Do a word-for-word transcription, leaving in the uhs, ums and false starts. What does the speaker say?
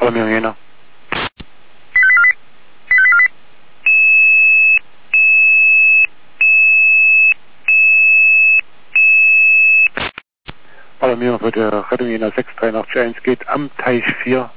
Romeo Jena. Alarmierung für die Rettung Jena sechs drei acht eins geht am Teich vier.